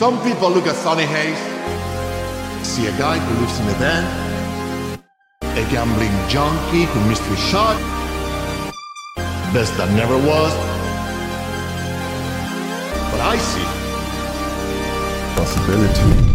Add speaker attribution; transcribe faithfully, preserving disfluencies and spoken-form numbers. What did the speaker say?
Speaker 1: Some people look at Sonny Hayes, see a guy who lives in a van, a gambling junkie who mystery shot, best that never was. But I see possibility.